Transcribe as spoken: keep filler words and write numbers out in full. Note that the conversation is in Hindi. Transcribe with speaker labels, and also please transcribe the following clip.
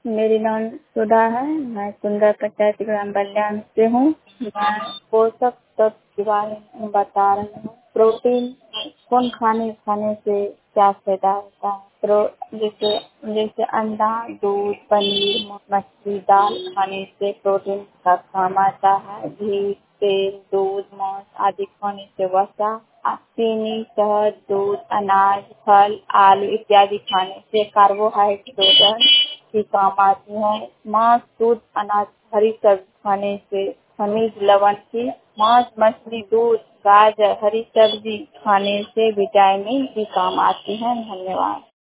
Speaker 1: मेरी नाम सुधा है। मैं सुंदर पंचायत ग्राम बल्याण से हूँ। मैं पोषक तत्व के बारे में बता रही हूँ। प्रोटीन कौन खाने खाने से क्या फायदा होता है। प्रो जैसे जैसे अंडा, दूध, पनीर, मछली, दाल खाने से प्रोटीन का काम आता है। घी, तेल, दूध, मांस आदि खाने से वसा, चीनी, शहद, दूध, अनाज, फल, आलू इत्यादि खाने से कार्बोहाइड्रेट की काम आती है। मांस, दूध, अनाज, हरी सब्जी खाने से खनिज लवण की, मांस, मछली, दूध, गाजर, हरी सब्जी खाने से विटामिन की काम आती है। धन्यवाद।